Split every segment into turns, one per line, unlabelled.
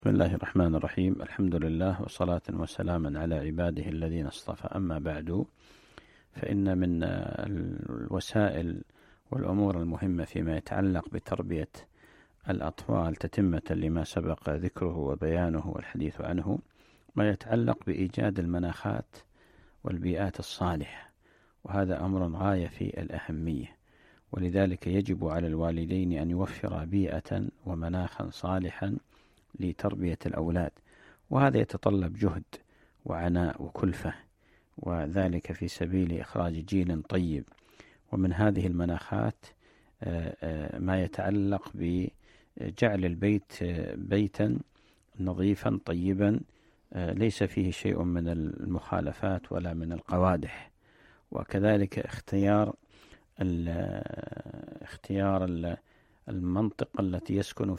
بسم الله الرحمن الرحيم. الحمد لله وصلاة وسلاما على عباده الذين اصطفى. أما بعد، فإن من الوسائل والأمور المهمة فيما يتعلق بتربية الأطفال تتمة لما سبق ذكره وبيانه والحديث عنه ما يتعلق بإيجاد المناخات والبيئات الصالحة، وهذا أمر غاية في الأهمية، ولذلك يجب على الوالدين أن يوفر بيئة ومناخا صالحا لتربية الأولاد، وهذا يتطلب جهد وعناء وكلفة، وذلك في سبيل إخراج جيل طيب. ومن هذه المناخات ما يتعلق بجعل البيت بيتا نظيفا طيبا ليس فيه شيء من المخالفات ولا من القوادح، وكذلك اختيار المنطقة التي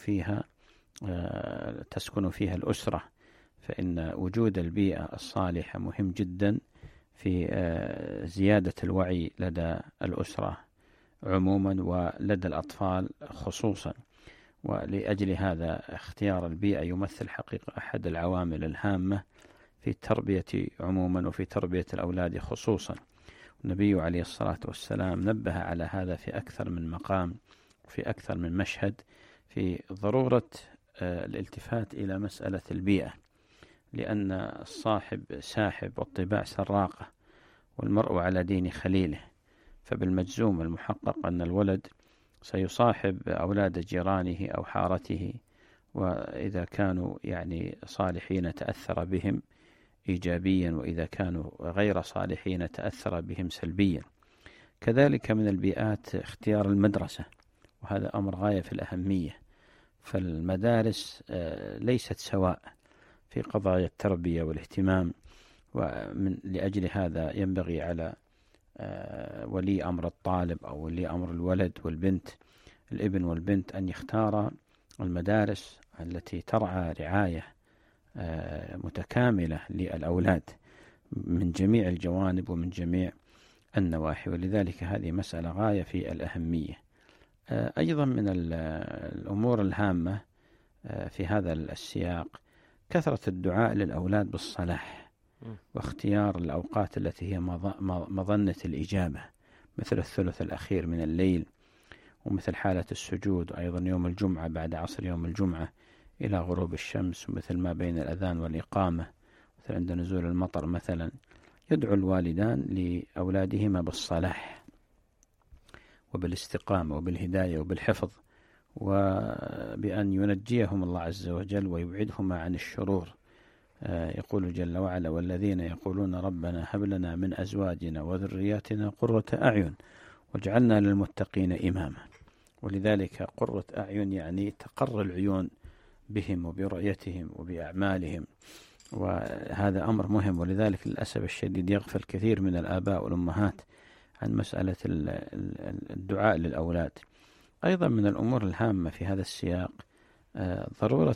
تسكن فيها الأسرة، فإن وجود البيئة الصالحة مهم جدا في زيادة الوعي لدى الأسرة عموما ولدى الأطفال خصوصا. ولأجل هذا اختيار البيئة يمثل حقيقة أحد العوامل الهامة في التربية عموما وفي تربية الأولاد خصوصا. النبي عليه الصلاة والسلام نبه على هذا في أكثر من مقام وفي أكثر من مشهد، في ضرورة الالتفات إلى مسألة البيئة، لأن الصاحب ساحب والطباع سراقة والمرء على دين خليله، فبالمجزوم المحقق أن الولد سيصاحب أولاد جيرانه أو حارته، وإذا كانوا صالحين تأثر بهم إيجابيا، وإذا كانوا غير صالحين تأثر بهم سلبيا. كذلك من البيئات اختيار المدرسة، وهذا أمر غاية في الأهمية، فالمدارس ليست سواء في قضايا التربية والاهتمام، لأجل هذا ينبغي على ولي أمر الطالب أو ولي أمر الولد والبنت، الابن والبنت، أن يختار المدارس التي ترعى رعاية متكاملة للأولاد من جميع الجوانب ومن جميع النواحي، ولذلك هذه مسألة غاية في الأهمية. أيضا من الأمور الهامة في هذا السياق كثرة الدعاء للأولاد بالصلاح، واختيار الأوقات التي هي مظنة الإجابة، مثل الثلث الأخير من الليل، ومثل حالة السجود، أيضا يوم الجمعة بعد عصر يوم الجمعة إلى غروب الشمس، ومثل ما بين الأذان والإقامة، مثل عند نزول المطر مثلا. يدعو الوالدان لأولادهما بالصلاح وبالاستقامة وبالهداية وبالحفظ، وبأن ينجيهم الله عز وجل ويبعدهما عن الشرور. يقول جل وعلا: والذين يقولون ربنا هب لنا من أزواجنا وذرياتنا قرة أعين واجعلنا للمتقين إماما. ولذلك قرة أعين تقر العيون بهم وبرؤيتهم وبأعمالهم، وهذا أمر مهم. ولذلك للأسف الشديد يغفل كثير من الآباء والأمهات عن مسألة الدعاء للأولاد. أيضا من الأمور الهامة في هذا السياق ضرورة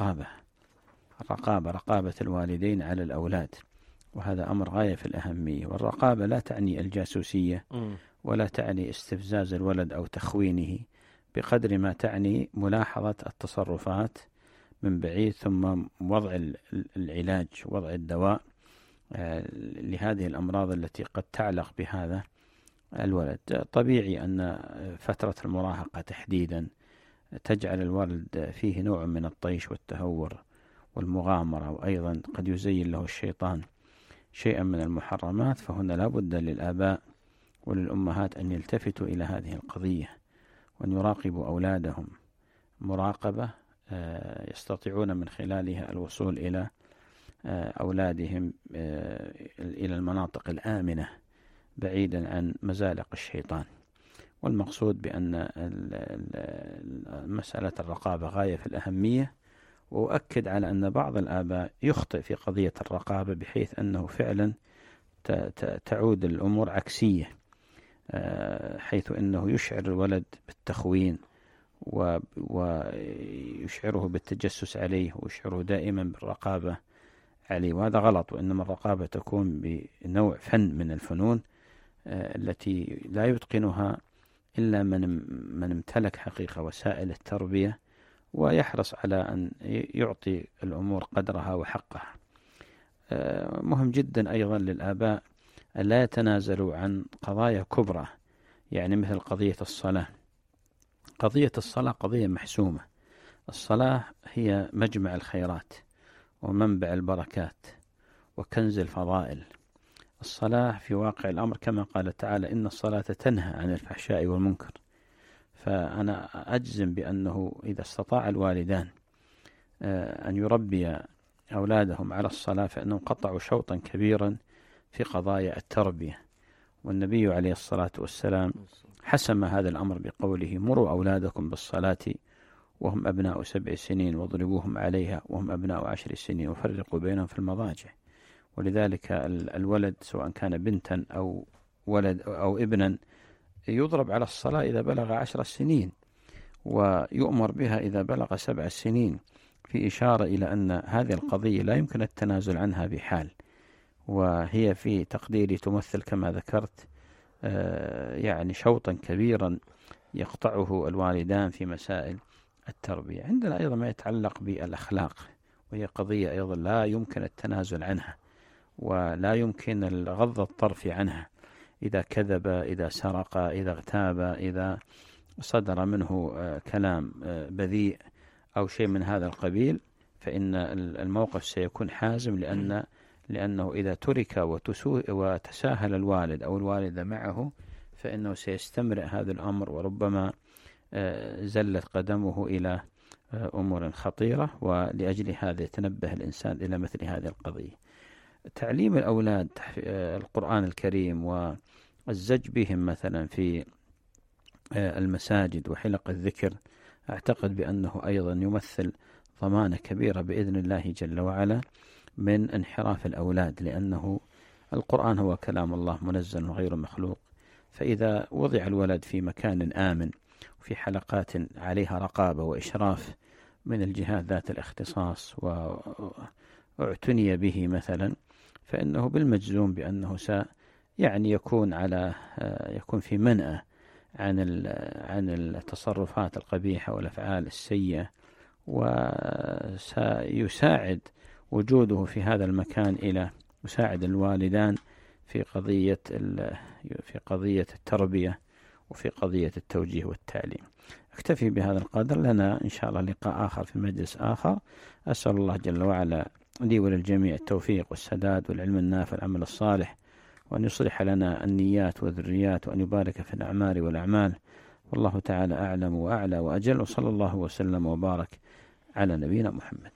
رقابة الوالدين على الأولاد، وهذا أمر غاية في الأهمية. والرقابة لا تعني الجاسوسية ولا تعني استفزاز الولد أو تخوينه، بقدر ما تعني ملاحظة التصرفات من بعيد، ثم وضع العلاج، وضع الدواء لهذه الأمراض التي قد تعلق بهذا الولد. طبيعي أن فترة المراهقة تحديدا تجعل الولد فيه نوع من الطيش والتهور والمغامرة، وأيضا قد يزين له الشيطان شيئا من المحرمات، فهنا لا بد للآباء وللأمهات أن يلتفتوا إلى هذه القضية، وأن يراقبوا أولادهم مراقبة يستطيعون من خلالها الوصول إلى أولادهم إلى المناطق الآمنة بعيدا عن مزالق الشيطان. والمقصود بأن مسألة الرقابة غاية في الأهمية. وأؤكد على أن بعض الآباء يخطئ في قضية الرقابة، بحيث أنه فعلا تعود الأمور عكسية، حيث أنه يشعر الولد بالتخوين ويشعره بالتجسس عليه، ويشعره دائما بالرقابة عليه، وهذا غلط. وإنما الرقابة تكون بنوع فن من الفنون التي لا يتقنها إلا من امتلك حقيقة وسائل التربية ويحرص على أن يعطي الأمور قدرها وحقها. مهم جدا أيضا للآباء أن لا يتنازلوا عن قضايا كبرى، يعني مثل قضية الصلاة. قضية الصلاة قضية محسومة. الصلاة هي مجمع الخيرات ومنبع البركات وكنز الفضائل. الصلاة في واقع الأمر كما قال تعالى: إن الصلاة تنهى عن الفحشاء والمنكر. فأنا أجزم بأنه إذا استطاع الوالدان أن يربي أولادهم على الصلاة فإنهم قطعوا شوطا كبيرا في قضايا التربية. والنبي عليه الصلاة والسلام حسم هذا الأمر بقوله: مروا أولادكم بالصلاة وهم أبناء 7 سنين واضربوهم عليها وهم أبناء 10 سنين وفرقوا بينهم في المضاجع. ولذلك الولد سواء كان بنتا أو ولد أو ابنا يضرب على الصلاة إذا بلغ 10 سنين، ويؤمر بها إذا بلغ 7 سنين، في إشارة إلى أن هذه القضية لا يمكن التنازل عنها بحال، وهي في تقديري تمثل كما ذكرت يعني شوطا كبيرا يقطعه الوالدان في مسائل التربية. عندنا أيضا ما يتعلق بالأخلاق، وهي قضية أيضا لا يمكن التنازل عنها ولا يمكن غض الطرف عنها. إذا كذب، إذا سرق، إذا اغتاب، إذا صدر منه كلام بذيء أو شيء من هذا القبيل، فإن الموقف سيكون حازم، لأنه إذا ترك وتساهل الوالد أو الوالدة معه فإنه سيستمر هذا الأمر، وربما زلت قدمه إلى أمور خطيرة. ولأجل هذا يتنبه الإنسان إلى مثل هذه القضية. تعليم الأولاد القرآن الكريم والزج بهم مثلا في المساجد وحلق الذكر، أعتقد بأنه أيضا يمثل ضمانة كبيرة بإذن الله جل وعلا من انحراف الأولاد، لأنه القرآن هو كلام الله منزل وغير مخلوق. فإذا وضع الولد في مكان آمن وفي حلقات عليها رقابة وإشراف من الجهات ذات الاختصاص واعتني به مثلا، فإنه بالمجزوم بأنه يعني يكون في منأى عن التصرفات القبيحة والأفعال السيئة، وسيساعد وجوده في هذا المكان إلى يساعد الوالدان في قضية التربية وفي قضية التوجيه والتعليم. أكتفي بهذا القدر، لنا إن شاء الله لقاء آخر في مجلس آخر. أسأل الله جل وعلا لي وللجميع التوفيق والسداد والعلم النافع والعمل الصالح، وأن يصلح لنا النيات والذريات، وأن يبارك في الأعمال والأعمال. والله تعالى أعلم وأعلى وأجل، وصلى الله وسلم وبارك على نبينا محمد.